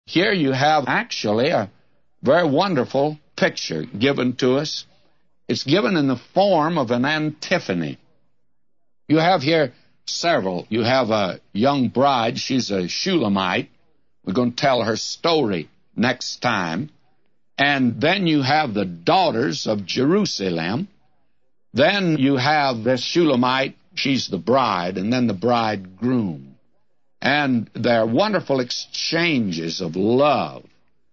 here you have actually a very wonderful picture given to us. It's given in the form of an antiphony. You have here several. You have a young bride. She's a Shulamite. We're going to tell her story next time. And then you have the daughters of Jerusalem. Then you have this Shulamite. She's the bride, and then the bridegroom. And there are wonderful exchanges of love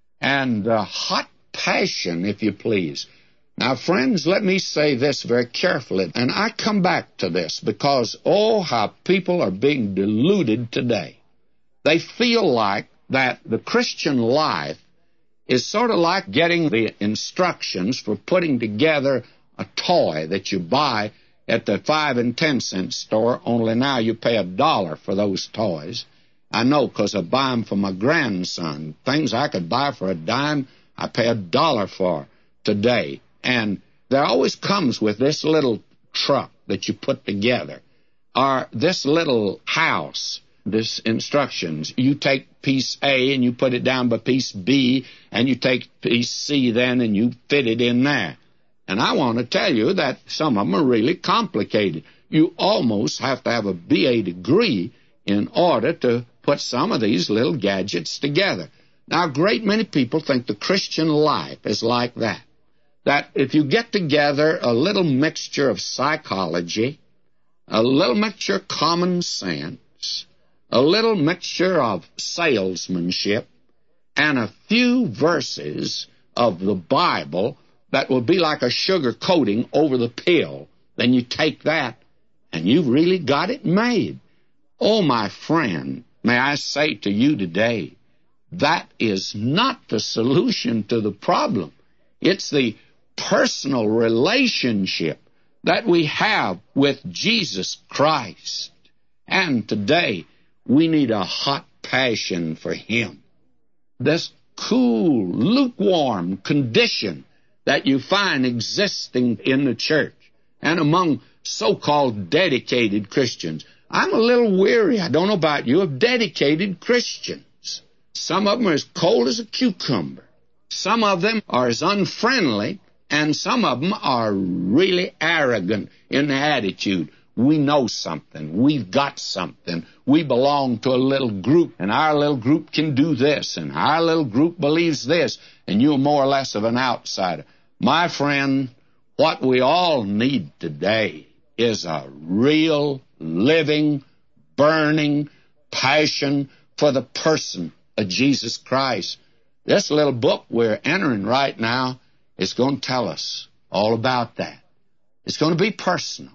and hot passion, if you please. Now, friends, let me say this very carefully, and I come back to this because, oh, how people are being deluded today. They feel like that the Christian life is sort of like getting the instructions for putting together a toy that you buy at the 5 and 10 cent store, only now you pay $1 for those toys. I know, because I buy them for my grandson. Things I could buy for a dime, I pay $1 for today. And there always comes with this little truck that you put together, or this little house, this instructions. You take piece A and you put it down by piece B, and you take piece C then and you fit it in there. And I want to tell you that some of them are really complicated. You almost have to have a BA degree in order to put some of these little gadgets together. Now, a great many people think the Christian life is like that. That if you get together a little mixture of psychology, a little mixture of common sense, a little mixture of salesmanship, and a few verses of the Bible that will be like a sugar coating over the pill, then you take that and you've really got it made. Oh, my friend, may I say to you today, that is not the solution to the problem. It's the personal relationship that we have with Jesus Christ. And today, we need a hot passion for Him. This cool, lukewarm condition that you find existing in the church and among so-called dedicated Christians. I'm a little weary, I don't know about you, of dedicated Christians. Some of them are as cold as a cucumber. Some of them are as unfriendly, and some of them are really arrogant in their attitude. We know something. We've got something. We belong to a little group, and our little group can do this, and our little group believes this, and you're more or less of an outsider. My friend, what we all need today is a real, living, burning passion for the person of Jesus Christ. This little book we're entering right now is going to tell us all about that. It's going to be personal.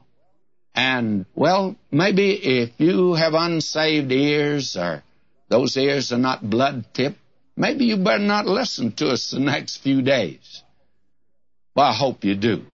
And, well, maybe if you have unsaved ears, or those ears are not blood-tipped, maybe you better not listen to us the next few days. Well, I hope you do.